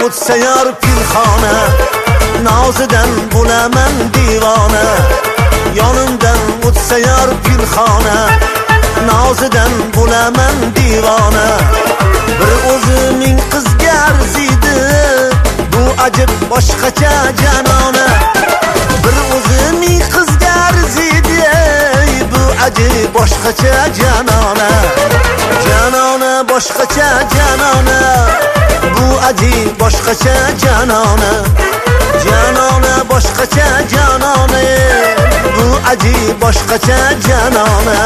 o'tsa yor pinhona, nozidan bo'laman divona. Yonimdan o'tsa yor pinhona, nozidan bo'laman divona. Bir o'zimning qizga arziydi, bu ajib boshqacha janona. Bir o'zimning qizga arziydi, bu ajib boshqacha janona. Janona boshqacha janona, bu ajib boshqacha janona. Janona boshqacha janona, bu ajib boshqacha janona.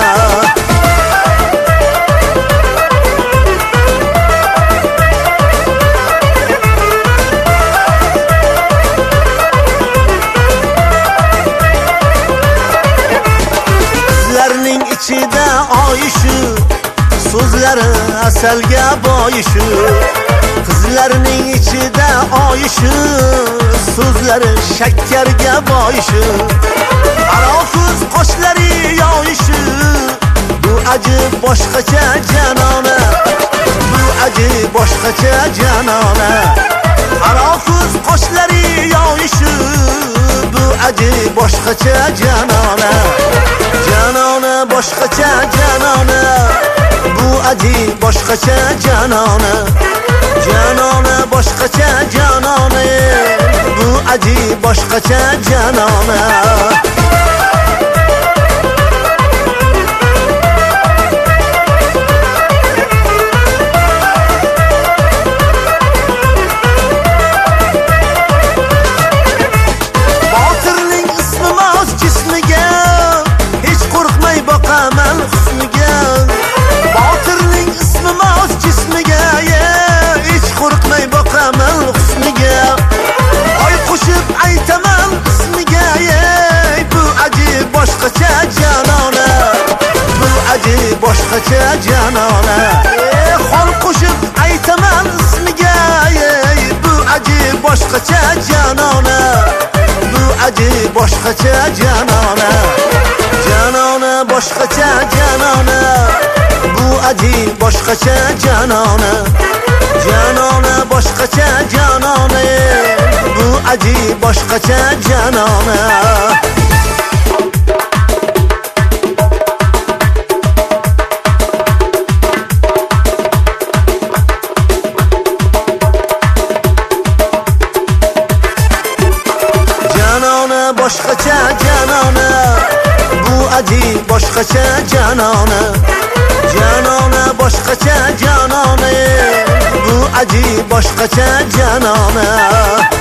Qizlarning ichida oyishu, so'zlari asalga boyishu. Qizlarning ichida oyishu, so'zlari shakkarga boyishu. Qaro ko'z qoshlari yoyishu, bu ajib boshqacha janona. Bu ajib boshqacha janona. Qaro ko'z qoshlari yoyishu, bu ajib boshqacha janona. Janona boshqacha janona, bu ajib boshqacha janona. Janona boshqacha janona, bu ajib boshqacha janona. Botirning ismi mos jismiga, hech qo'rqmay boqaman husniga. Botirning ismi mos jismiga, hech qo'rqmay boqaman husniga. Oy qo'shib aytaman ismiga, bu ajib boshqacha janona. Bu ajib boshqacha janona. Xon qo'shib aytaman ismiga, bu ajib boshqacha janona. Bu ajib boshqacha janona. Janona boshqacha janona, bu ajib boshqacha janona. Janona boshqacha janona, bu ajib boshqacha janona. Janona boshqacha janona, bu ajib boshqacha janona. Janona boshqacha janona, bu ajib boshqacha janona.